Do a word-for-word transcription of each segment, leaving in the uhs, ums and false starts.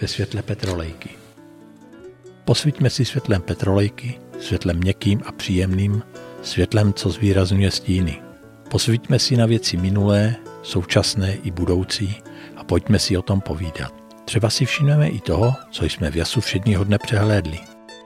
ve světle petrolejky. Posvíťme si světlem petrolejky, světlem měkkým a příjemným, světlem, co zvýrazňuje stíny. Posvíťme si na věci minulé, současné i budoucí a pojďme si o tom povídat. Třeba si všimneme i toho, co jsme v jasu všedního dne přehlédli.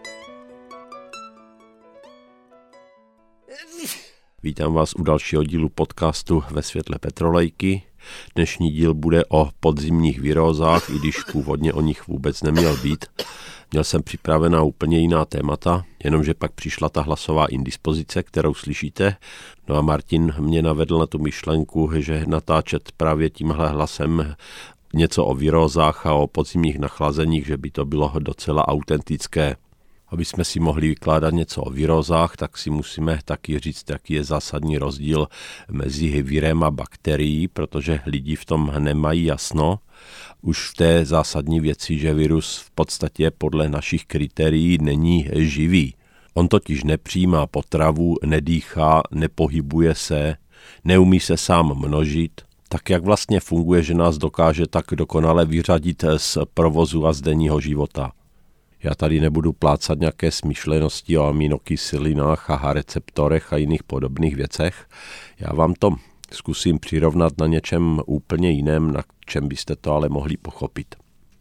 Vítám vás u dalšího dílu podcastu Ve světle petrolejky. Dnešní díl bude o podzimních virózách, i když původně o nich vůbec neměl být. Měl jsem připravená úplně jiná témata, jenomže pak přišla ta hlasová indispozice, kterou slyšíte. No a Martin mě navedl na tu myšlenku, že natáčet právě tímhle hlasem něco o virózách a o podzimních nachlazeních, že by to bylo docela autentické. Aby jsme si mohli vykládat něco o virózách, tak si musíme taky říct, jaký je zásadní rozdíl mezi virem a bakterií, protože lidi v tom nemají jasno. Už v té zásadní věci, že virus v podstatě podle našich kritérií není živý. On totiž nepřijímá potravu, nedýchá, nepohybuje se, neumí se sám množit. Tak jak vlastně funguje, že nás dokáže tak dokonale vyřadit z provozu a z denního života. Já tady nebudu plácat nějaké smyšlenosti o aminokyselinách a receptorech a jiných podobných věcech. Já vám to zkusím přirovnat na něčem úplně jiném, na čem byste to ale mohli pochopit.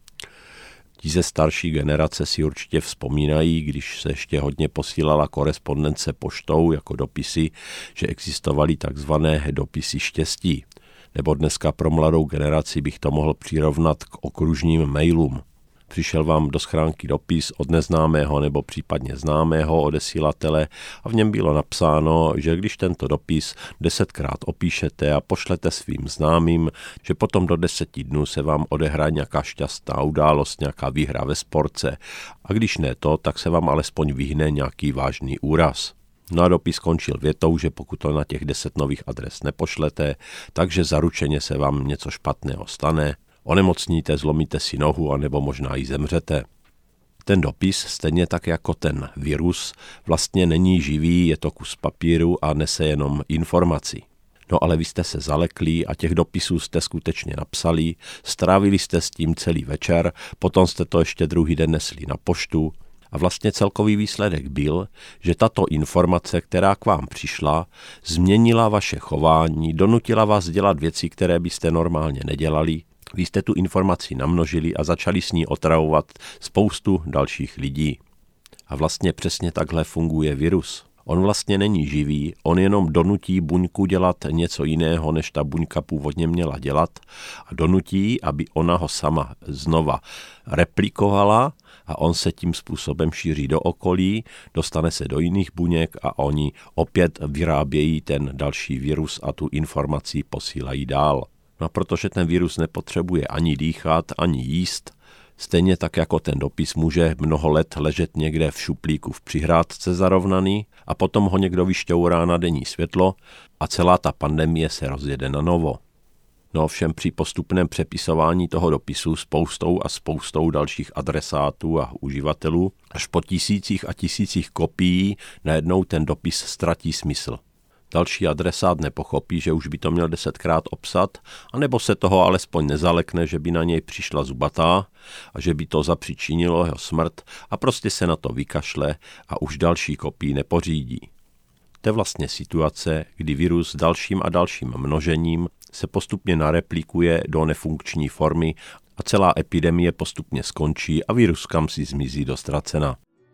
Ti ze starší generace si určitě vzpomínají, když se ještě hodně posílala korespondence poštou jako dopisy, že existovaly takzvané dopisy štěstí. Nebo dneska pro mladou generaci bych to mohl přirovnat k okružním mailům. Přišel vám do schránky dopis od neznámého nebo případně známého odesílatele a v něm bylo napsáno, že když tento dopis desetkrát opíšete a pošlete svým známým, že potom do deseti dnů se vám odehraje nějaká šťastná událost, nějaká výhra ve sportce a když ne to, tak se vám alespoň vyhne nějaký vážný úraz. No a dopis skončil větou, že pokud to na těch deset nových adres nepošlete, takže zaručeně se vám něco špatného stane, onemocníte, zlomíte si nohu, anebo možná i zemřete. Ten dopis, stejně tak jako ten virus, vlastně není živý, je to kus papíru a nese jenom informaci. No ale vy jste se zalekli a těch dopisů jste skutečně napsali, strávili jste s tím celý večer, potom jste to ještě druhý den nesli na poštu a vlastně celkový výsledek byl, že tato informace, která k vám přišla, změnila vaše chování, donutila vás dělat věci, které byste normálně nedělali. Vy jste tu informaci namnožili a začali s ní otravovat spoustu dalších lidí. A vlastně přesně takhle funguje virus. On vlastně není živý, on jenom donutí buňku dělat něco jiného, než ta buňka původně měla dělat a donutí, aby ona ho sama znova replikovala a on se tím způsobem šíří do okolí, dostane se do jiných buněk a oni opět vyrábějí ten další virus a tu informaci posílají dál. No protože ten virus nepotřebuje ani dýchat, ani jíst, stejně tak jako ten dopis může mnoho let ležet někde v šuplíku v přihrádce zarovnaný a potom ho někdo vyšťourá na denní světlo a celá ta pandemie se rozjede na novo. No ovšem při postupném přepisování toho dopisu spoustou a spoustou dalších adresátů a uživatelů až po tisících a tisících kopií najednou ten dopis ztratí smysl. Další adresát nepochopí, že už by to měl desetkrát obsat, anebo se toho alespoň nezalekne, že by na něj přišla zubatá a že by to zapříčinilo jeho smrt a prostě se na to vykašle a už další kopii nepořídí. To je vlastně situace, kdy virus dalším a dalším množením se postupně nareplikuje do nefunkční formy a celá epidemie postupně skončí a virus kam si zmizí do ztracena.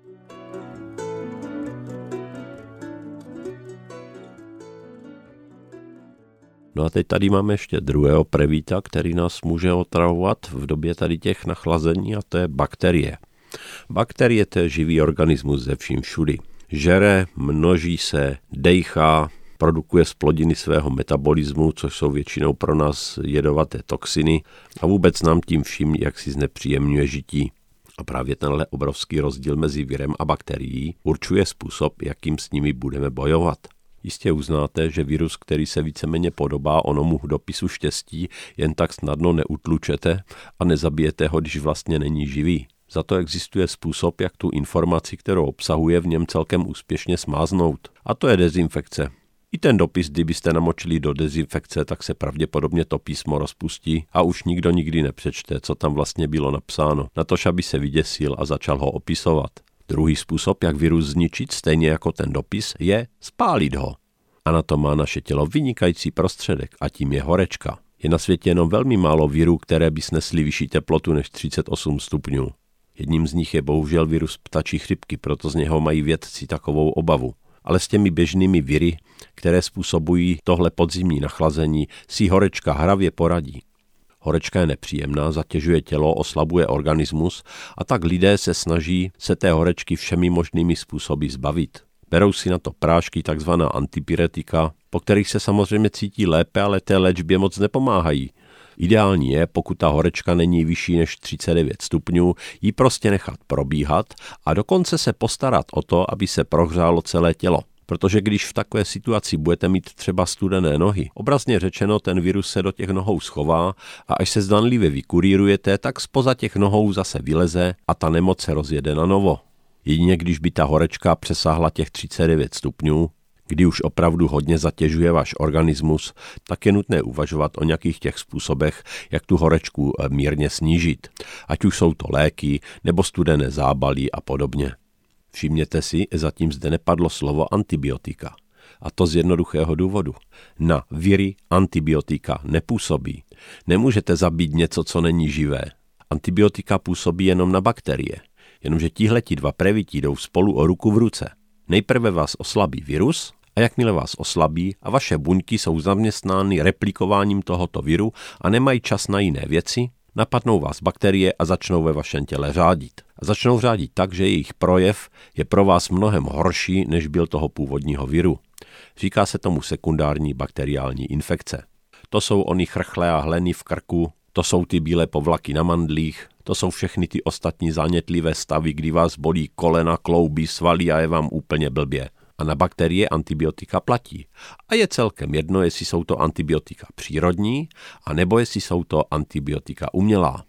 No a teď tady máme ještě druhého prevíta, který nás může otravovat v době tady těch nachlazení a to je bakterie. Bakterie to je živý organismus ze vším všudy. Žere, množí se, dejchá, produkuje z plodiny svého metabolismu, což jsou většinou pro nás jedovaté toxiny a vůbec nám tím vším, jak si znepříjemňuje žití. A právě tenhle obrovský rozdíl mezi virem a bakterií určuje způsob, jakým s nimi budeme bojovat. Jistě uznáte, že virus, který se víceméně podobá onomu dopisu štěstí, jen tak snadno neutlučete a nezabijete ho, když vlastně není živý. Za to existuje způsob, jak tu informaci, kterou obsahuje, v něm celkem úspěšně smáznout. A to je dezinfekce. I ten dopis, kdybyste namočili do dezinfekce, tak se pravděpodobně to písmo rozpustí a už nikdo nikdy nepřečte, co tam vlastně bylo napsáno, natož aby se vyděsil a začal ho opisovat. Druhý způsob, jak virus zničit, stejně jako ten dopis, je spálit ho. A na to má naše tělo vynikající prostředek a tím je horečka. Je na světě jenom velmi málo virů, které by snesly vyšší teplotu než třicet osm stupňů. Jedním z nich je bohužel virus ptačí chřipky, proto z něho mají vědci takovou obavu. Ale s těmi běžnými viry, které způsobují tohle podzimní nachlazení, si horečka hravě poradí. Horečka je nepříjemná, zatěžuje tělo, oslabuje organismus a tak lidé se snaží se té horečky všemi možnými způsoby zbavit. Berou si na to prášky, takzvaná antipyretika, po kterých se samozřejmě cítí lépe, ale té léčbě moc nepomáhají. Ideální je, pokud ta horečka není vyšší než třicet devět stupňů, ji prostě nechat probíhat a dokonce se postarat o to, aby se prohřálo celé tělo. Protože když v takové situaci budete mít třeba studené nohy, obrazně řečeno ten virus se do těch nohou schová a až se zdanlivě vykurírujete, tak zpoza těch nohou zase vyleze a ta nemoc se rozjede na novo. Jedině když by ta horečka přesáhla těch třicet devět stupňů, kdy už opravdu hodně zatěžuje váš organismus, tak je nutné uvažovat o nějakých těch způsobech, jak tu horečku mírně snížit. Ať už jsou to léky nebo studené zábaly a podobně. Všimněte si, zatím zde nepadlo slovo antibiotika. A to z jednoduchého důvodu. Na viry antibiotika nepůsobí. Nemůžete zabít něco, co není živé. Antibiotika působí jenom na bakterie. Jenomže tihleti dva previti jdou spolu o ruku v ruce. Nejprve vás oslabí virus a jakmile vás oslabí a vaše buňky jsou zaměstnány replikováním tohoto viru a nemají čas na jiné věci, napadnou vás bakterie a začnou ve vašem těle řádit. A začnou řádit tak, že jejich projev je pro vás mnohem horší, než byl toho původního viru. Říká se tomu sekundární bakteriální infekce. To jsou ony chrchlé a hleny v krku, to jsou ty bílé povlaky na mandlích, to jsou všechny ty ostatní zánětlivé stavy, kdy vás bolí kolena, klouby, svaly a je vám úplně blbě. A na bakterie antibiotika platí. A je celkem jedno, jestli jsou to antibiotika přírodní, anebo jestli jsou to antibiotika umělá.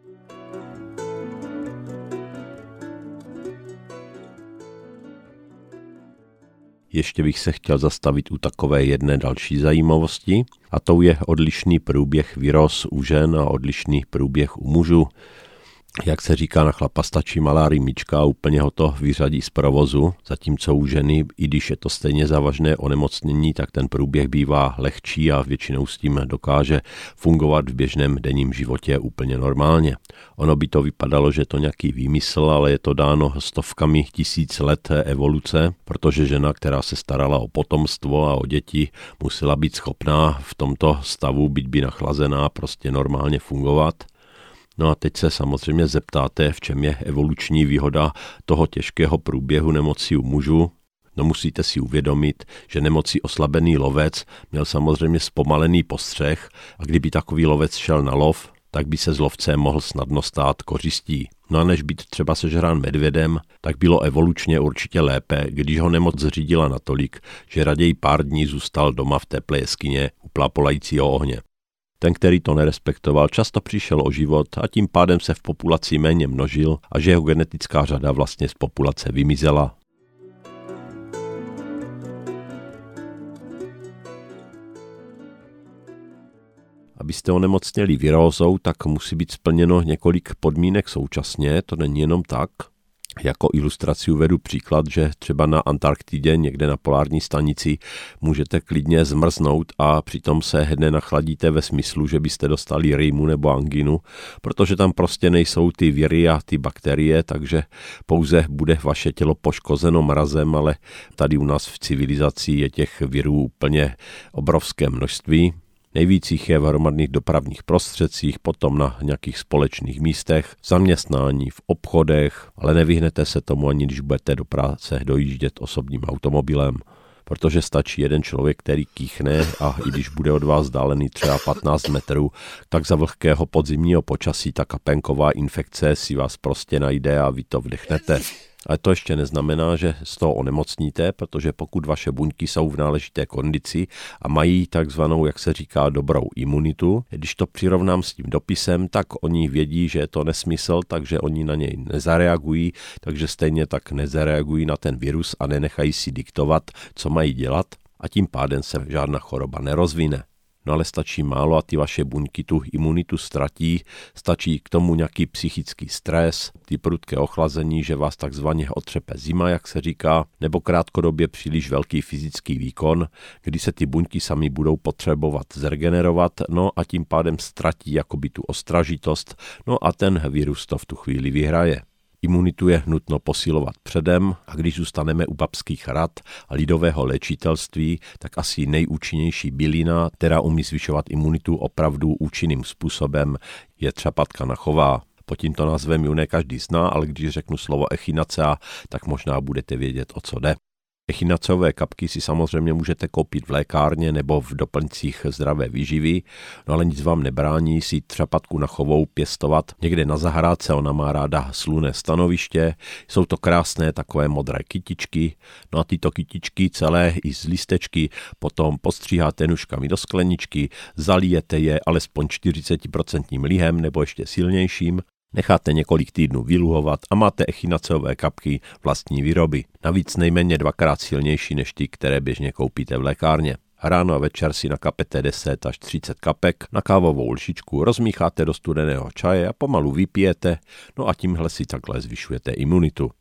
Ještě bych se chtěl zastavit u takové jedné další zajímavosti, a to je odlišný průběh viróz u žen a odlišný průběh u mužů. Jak se říká, na chlapa stačí malá rýmička a úplně ho to vyřadí z provozu, zatímco u ženy, i když je to stejně závažné onemocnění, tak ten průběh bývá lehčí a většinou s tím dokáže fungovat v běžném denním životě úplně normálně. Ono by to vypadalo, že je to nějaký výmysl, ale je to dáno stovkami tisíc let evoluce, protože žena, která se starala o potomstvo a o děti, musela být schopná v tomto stavu, byť by nachlazená, prostě normálně fungovat. No a teď se samozřejmě zeptáte, v čem je evoluční výhoda toho těžkého průběhu nemocí u mužů. No musíte si uvědomit, že nemocí oslabený lovec měl samozřejmě zpomalený postřeh a kdyby takový lovec šel na lov, tak by se z lovce mohl snadno stát kořistí. No a než být třeba sežrán medvědem, tak bylo evolučně určitě lépe, když ho nemoc zřídila natolik, že raději pár dní zůstal doma v teplé jeskyně u plápolajícího ohně. Ten, který to nerespektoval, často přišel o život a tím pádem se v populaci méně množil a že jeho genetická řada vlastně z populace vymizela. Abyste onemocněli virózou, tak musí být splněno několik podmínek současně, to není jenom tak. Jako ilustraci uvedu příklad, že třeba na Antarktidě, někde na polární stanici, můžete klidně zmrznout a přitom se hned nachladíte ve smyslu, že byste dostali rýmu nebo anginu, protože tam prostě nejsou ty viry a ty bakterie, takže pouze bude vaše tělo poškozeno mrazem, ale tady u nás v civilizaci je těch virů úplně obrovské množství. Nejvíc jich je v hromadných dopravních prostředcích, potom na nějakých společných místech, v zaměstnání, v obchodech, ale nevyhnete se tomu ani když budete do práce dojíždět osobním automobilem, protože stačí jeden člověk, který kýchne a i když bude od vás vzdálený třeba patnáct metrů, tak za vlhkého podzimního počasí ta kapénková infekce si vás prostě najde a vy to vdechnete. Ale to ještě neznamená, že z toho onemocníte, protože pokud vaše buňky jsou v náležité kondici a mají takzvanou, jak se říká, dobrou imunitu, když to přirovnám s tím dopisem, tak oni vědí, že je to nesmysl, takže oni na něj nezareagují, takže stejně tak nezareagují na ten virus a nenechají si diktovat, co mají dělat. a tím pádem se žádná choroba nerozvine. No ale stačí málo a ty vaše buňky tu imunitu ztratí, stačí k tomu nějaký psychický stres, ty prudké ochlazení, že vás takzvaně otřepe zima, jak se říká, nebo krátkodobě příliš velký fyzický výkon, kdy se ty buňky sami budou potřebovat zregenerovat, no a tím pádem ztratí jakoby tu ostražitost, no a ten virus to v tu chvíli vyhraje. Imunitu je nutno posilovat předem a když zůstaneme u babských rad a lidového léčitelství, tak asi nejúčinnější bylina, která umí zvyšovat imunitu opravdu účinným způsobem, je třapatka nachová. Pod tímto názvem ji ne každý zná, ale když řeknu slovo echinacea, tak možná budete vědět, o co jde. Echinaceové kapky si samozřejmě můžete koupit v lékárně nebo v doplňcích zdravé výživy, no ale nic vám nebrání si třapatku nachovou pěstovat někde na zahrádce, ona má ráda slunné stanoviště, jsou to krásné takové modré kytičky, no a tyto kytičky celé i z listečky potom postříháte nůžkami do skleničky, zalijete je alespoň čtyřicet procent lihem nebo ještě silnějším, necháte několik týdnů vyluhovat a máte echinaceové kapky vlastní výroby. Navíc nejméně dvakrát silnější než ty, které běžně koupíte v lékárně. Ráno a večer si nakapete deset až třicet kapek na kávovou lžičku, rozmícháte do studeného čaje a pomalu vypijete, no a tímhle si takhle zvyšujete imunitu.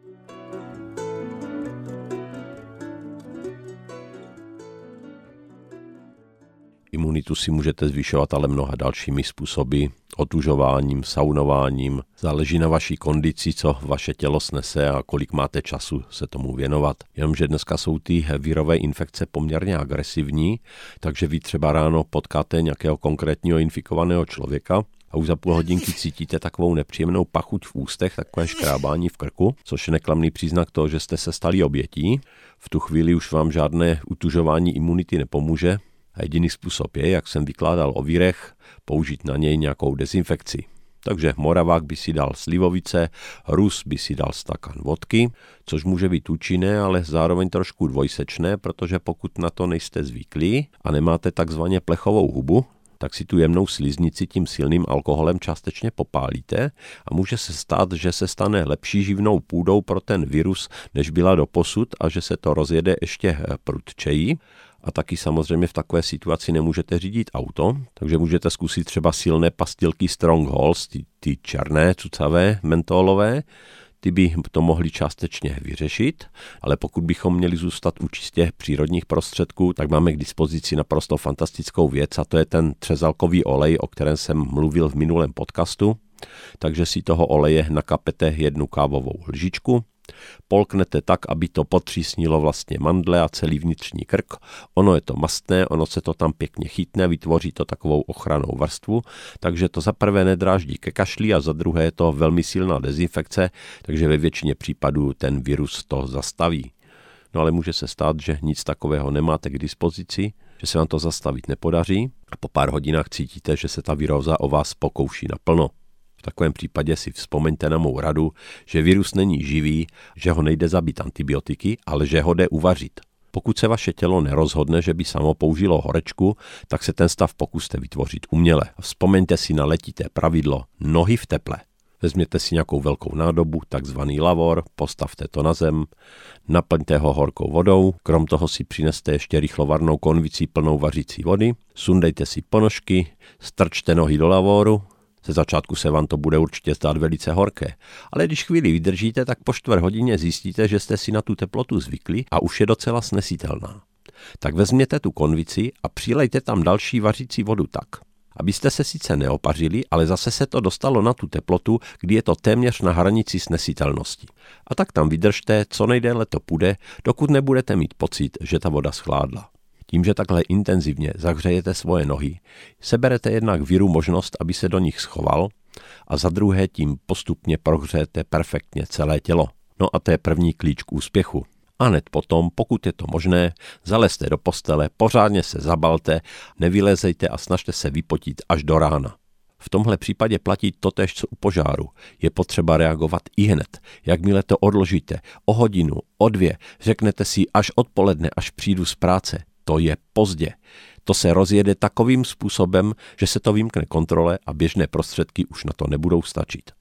Imunitu si můžete zvyšovat ale mnoha dalšími způsoby, otužováním, saunováním. Záleží na vaší kondici, co vaše tělo snese a kolik máte času se tomu věnovat. Jenomže dneska jsou ty virové infekce poměrně agresivní, takže vy třeba ráno potkáte nějakého konkrétního infikovaného člověka a už za půl hodinky cítíte takovou nepříjemnou pachuť v ústech, takové škrábání v krku, což je neklamný příznak toho, že jste se stali obětí. V tu chvíli už vám žádné utužování imunity nepomůže. A jediný způsob je, jak jsem vykládal o vírech, použít na něj nějakou dezinfekci. Takže Moravák by si dal slivovice, Rus by si dal stakan vodky, což může být účinné, ale zároveň trošku dvojsečné, protože pokud na to nejste zvyklí a nemáte takzvaně plechovou hubu, tak si tu jemnou sliznici tím silným alkoholem částečně popálíte a může se stát, že se stane lepší živnou půdou pro ten virus, než byla doposud a že se to rozjede ještě prudčeji. A taky samozřejmě v takové situaci nemůžete řídit auto, takže můžete zkusit třeba silné pastilky Strongholds, ty, ty černé, cucavé, mentolové, ty by to mohly částečně vyřešit, ale pokud bychom měli zůstat u čistě přírodních prostředků, tak máme k dispozici naprosto fantastickou věc a to je ten třezalkový olej, o kterém jsem mluvil v minulém podcastu. Takže si toho oleje nakapete jednu kávovou lžičku, polknete tak, aby to potřísnilo vlastně mandle a celý vnitřní krk. Ono je to mastné, ono se to tam pěkně chytne, vytvoří to takovou ochrannou vrstvu, takže to za prvé nedráždí ke kašli a za druhé je to velmi silná dezinfekce, takže ve většině případů ten virus to zastaví. No ale může se stát, že nic takového nemáte k dispozici, že se vám to zastavit nepodaří a po pár hodinách cítíte, že se ta viróza o vás pokouší naplno. V takovém případě si vzpomeňte na mou radu, že virus není živý, že ho nejde zabít antibiotiky, ale že ho jde uvařit. Pokud se vaše tělo nerozhodne, že by samo použilo horečku, tak se ten stav pokuste vytvořit uměle. Vzpomeňte si na letité pravidlo nohy v teple. Vezměte si nějakou velkou nádobu, takzvaný lavor, postavte to na zem, naplňte ho horkou vodou, krom toho si přineste ještě rychlovarnou konvici plnou vařící vody, sundejte si ponožky, strčte nohy do lavoru. Ze začátku se vám to bude určitě zdát velice horké, ale když chvíli vydržíte, tak po čtvrt hodině zjistíte, že jste si na tu teplotu zvykli a už je docela snesitelná. Tak vezměte tu konvici a přilejte tam další vařící vodu tak, abyste se sice neopařili, ale zase se to dostalo na tu teplotu, kdy je to téměř na hranici snesitelnosti. A tak tam vydržte, co nejdéle to půjde, dokud nebudete mít pocit, že ta voda schládla. Tím, že takhle intenzivně zahřejete svoje nohy, seberete jednak viru možnost, aby se do nich schoval a za druhé tím postupně prohřejete perfektně celé tělo. No a to je první klíč k úspěchu. A hned potom, pokud je to možné, zalezte do postele, pořádně se zabalte, nevylezejte a snažte se vypotit až do rána. V tomhle případě platí totéž, co u požáru. Je potřeba reagovat ihned. Jakmile to odložíte o hodinu, o dvě, řeknete si až odpoledne, až přijdu z práce. To je pozdě. To se rozjede takovým způsobem, že se to vymkne kontrole a běžné prostředky už na to nebudou stačit.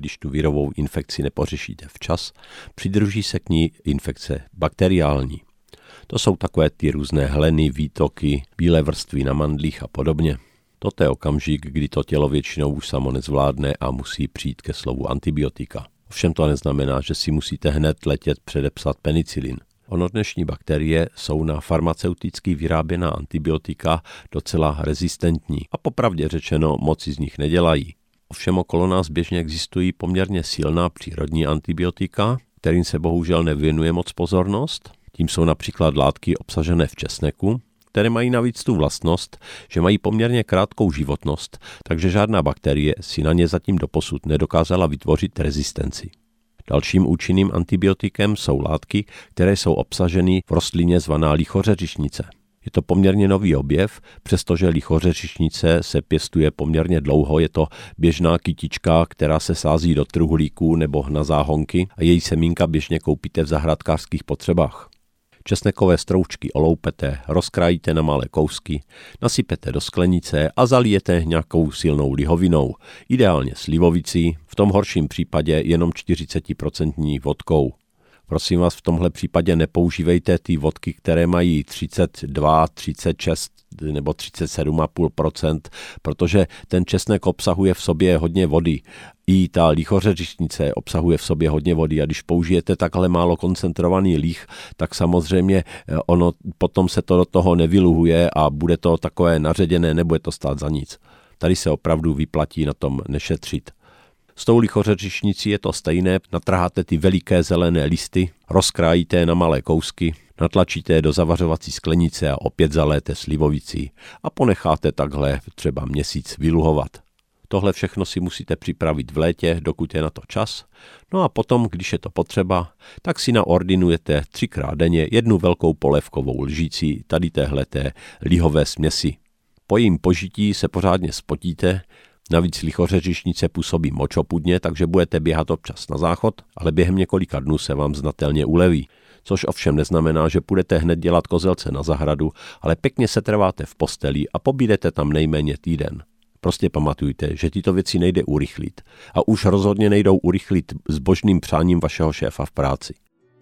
když tu virovou infekci nepořešíte včas, přidruží se k ní infekce bakteriální. To jsou takové ty různé hleny, výtoky, bílé vrstvy na mandlích a podobně. Toto je okamžik, kdy to tělo většinou už samo nezvládne a musí přijít ke slovu antibiotika. Ovšem to neznamená, že si musíte hned letět předepsat penicilin. Ono dnešní bakterie jsou na farmaceuticky vyráběná antibiotika docela rezistentní a popravdě řečeno moc z nich nedělají. Ovšem okolo nás běžně existují poměrně silná přírodní antibiotika, kterým se bohužel nevěnuje moc pozornost. Tím jsou například látky obsažené v česneku, které mají navíc tu vlastnost, že mají poměrně krátkou životnost, takže žádná bakterie si na ně zatím doposud nedokázala vytvořit rezistenci. Dalším účinným antibiotikem jsou látky, které jsou obsaženy v rostlině zvaná lichořeřišnice. Je to poměrně nový objev, přestože lichořeřišnice se pěstuje poměrně dlouho, je to běžná kytička, která se sází do truhlíků nebo na záhonky a její semínka běžně koupíte v zahrádkářských potřebách. Česnekové stroučky oloupete, rozkrájíte na malé kousky, nasypete do sklenice a zalijete nějakou silnou lihovinou, ideálně slivovicí, v tom horším případě jenom čtyřicet procent vodkou. Prosím vás, v tomhle případě nepoužívejte ty vodky, které mají třicet dva, třicet šest nebo třicet sedm celá pět procenta, protože ten česnek obsahuje v sobě hodně vody. I ta lichořeřišnice obsahuje v sobě hodně vody a když použijete takhle málo koncentrovaný líh, tak samozřejmě ono potom se to do toho nevyluhuje a bude to takové naředěné, nebude to stát za nic. Tady se opravdu vyplatí na tom nešetřit. S tou lichořeřišnicí je to stejné, natrháte ty veliké zelené listy, rozkrájíte na malé kousky, natlačíte je do zavařovací sklenice a opět zaléte slivovicí a ponecháte takhle třeba měsíc vyluhovat. Tohle všechno si musíte připravit v létě, dokud je na to čas. No a potom, když je to potřeba, tak si naordinujete třikrát denně jednu velkou polévkovou lžící tady téhleté lihové směsi. Po jejím požití se pořádně spotíte. Navíc lichořeřišnice působí močopudně, takže budete běhat občas na záchod, ale během několika dnů se vám znatelně uleví. Což ovšem neznamená, že půjdete hned dělat kozelce na zahradu, ale pěkně se trváte v posteli a pobídete tam nejméně týden. Prostě pamatujte, že tyto věci nejde urychlit. A už rozhodně nejdou urychlit zbožným přáním vašeho šéfa v práci.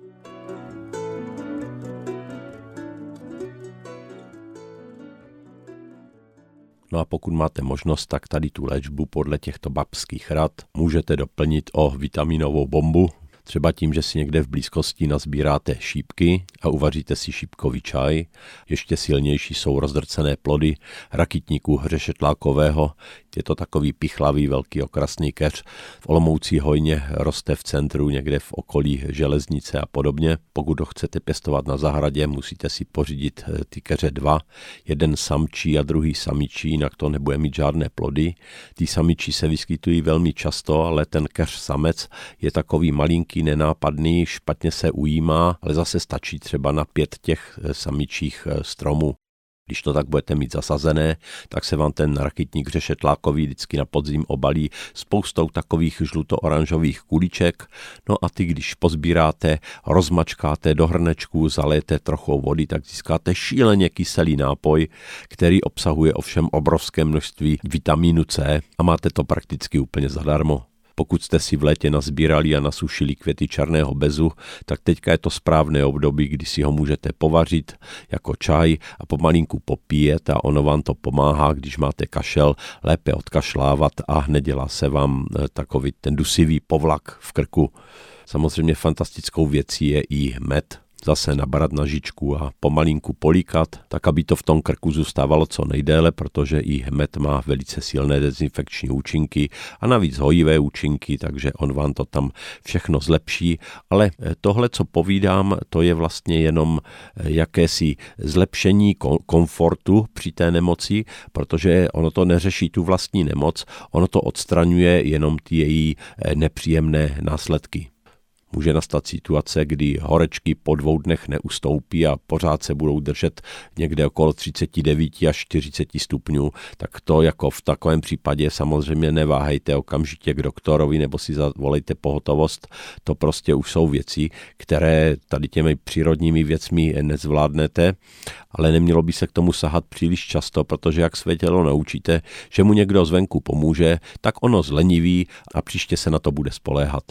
No a pokud máte možnost, tak tady tu léčbu podle těchto babských rad můžete doplnit o vitaminovou bombu, třeba tím, že si někde v blízkosti nazbíráte šípky a uvaříte si šípkový čaj. Ještě silnější jsou rozdrcené plody rakytníku hřešetlákového. Je to takový pichlavý, velký okrasný keř. V Olomouci hojně roste v centru, někde v okolí železnice a podobně. Pokud ho chcete pěstovat na zahradě, musíte si pořídit ty keře dva. Jeden samčí a druhý samičí, jinak to nebude mít žádné plody. Ty samičí se vyskytují velmi často, ale ten keř samec je takový malinký, nenápadný, špatně se ujímá, ale zase stačí třeba na pět těch samičích stromů. Když to tak budete mít zasazené, tak se vám ten rakytník hřešetlákový vždycky na podzim obalí spoustou takových žluto-oranžových kuliček. No a ty, když pozbíráte, rozmačkáte do hrnečku, zalijete trochu vody, tak získáte šíleně kyselý nápoj, který obsahuje ovšem obrovské množství vitamínu C a máte to prakticky úplně zadarmo. Pokud jste si v létě nazbírali a nasušili květy černého bezu, tak teďka je to správné období, kdy si ho můžete povařit jako čaj a pomalinku popíjet a ono vám to pomáhá, když máte kašel, lépe odkašlávat a nedělá se vám takový ten dusivý povlak v krku. Samozřejmě fantastickou věcí je i med. Zase nabrat na žičku a pomalinku políkat, tak aby to v tom krku zůstávalo co nejdéle, protože i med má velice silné dezinfekční účinky a navíc hojivé účinky, takže on vám to tam všechno zlepší. Ale tohle, co povídám, to je vlastně jenom jakési zlepšení komfortu při té nemoci, protože ono to neřeší tu vlastní nemoc, ono to odstraňuje jenom ty její nepříjemné následky. Může nastat situace, kdy horečky po dvou dnech neustoupí a pořád se budou držet někde okolo třicet devět až čtyřicet stupňů, tak to jako v takovém případě samozřejmě neváhejte okamžitě k doktorovi nebo si zavolejte pohotovost. To prostě už jsou věci, které tady těmi přírodními věcmi nezvládnete, ale nemělo by se k tomu sahat příliš často, protože jak své tělo naučíte, že mu někdo zvenku pomůže, tak ono zleniví a příště se na to bude spoléhat.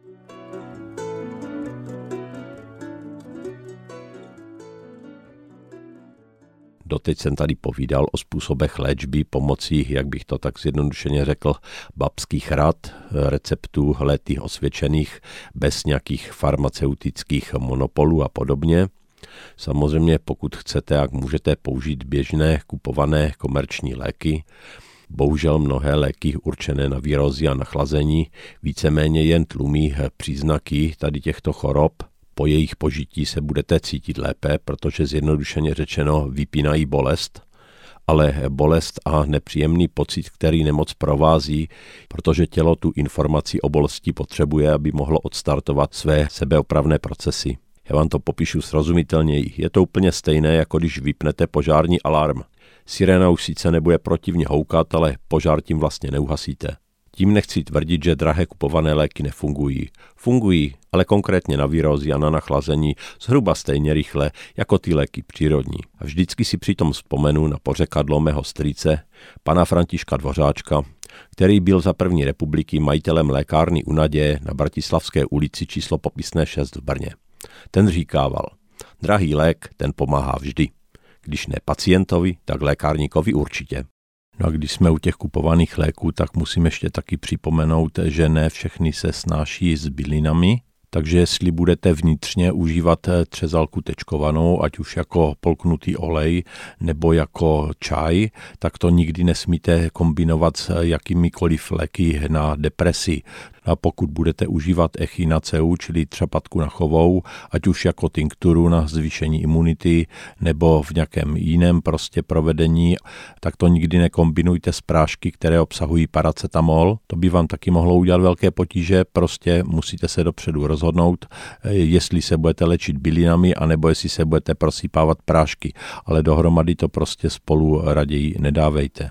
Doteď jsem tady povídal o způsobech léčby pomocí, jak bych to tak zjednodušeně řekl, babských rad, receptů letých osvědčených, bez nějakých farmaceutických monopolů a podobně. Samozřejmě pokud chcete, jak můžete použít běžné kupované komerční léky. Bohužel mnohé léky určené na virózy a nachlazení víceméně jen tlumí příznaky tady těchto chorob. Po jejich požití se budete cítit lépe, protože zjednodušeně řečeno vypínají bolest, ale bolest a nepříjemný pocit, který nemoc provází, protože tělo tu informaci o bolesti potřebuje, aby mohlo odstartovat své sebeopravné procesy. Já vám to popíšu srozumitelněji. Je to úplně stejné, jako když vypnete požární alarm. Sirena už sice nebude protivně houkat, ale požár tím vlastně neuhasíte. Tím nechci tvrdit, že drahé kupované léky nefungují. Fungují, ale konkrétně na virózy a na nachlazení zhruba stejně rychle jako ty léky přírodní. A vždycky si přitom vzpomenu na pořekadlo mého strýce, pana Františka Dvořáčka, který byl za první republiky majitelem lékárny U Naděje na Bratislavské ulici číslo popisné šest v Brně. Ten říkával, drahý lék, ten pomáhá vždy. Když ne pacientovi, tak lékárníkovi určitě. No a když jsme u těch kupovaných léků, tak musím ještě taky připomenout, že ne všechny se snáší s bylinami, takže jestli budete vnitřně užívat třezalku tečkovanou, ať už jako polknutý olej nebo jako čaj, tak to nikdy nesmíte kombinovat s jakýmikoliv léky na depresi. A pokud budete užívat echinaceu, čili třapatku nachovou, ať už jako tinkturu na zvýšení imunity nebo v nějakém jiném prostě provedení, tak to nikdy nekombinujte s prášky, které obsahují paracetamol. To by vám taky mohlo udělat velké potíže, prostě musíte se dopředu rozhodnout, jestli se budete léčit bylinami, anebo jestli se budete prosypávat prášky, ale dohromady to prostě spolu raději nedávejte.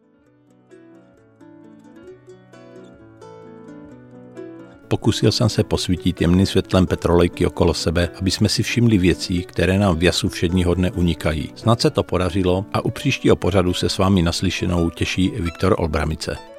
Pokusil jsem se posvítit jemným světlem petrolejky okolo sebe, aby jsme si všimli věcí, které nám v jasu všedního dne unikají. Snad se to podařilo a u příštího pořadu se s vámi naslyšenou těší Viktor Olbramice.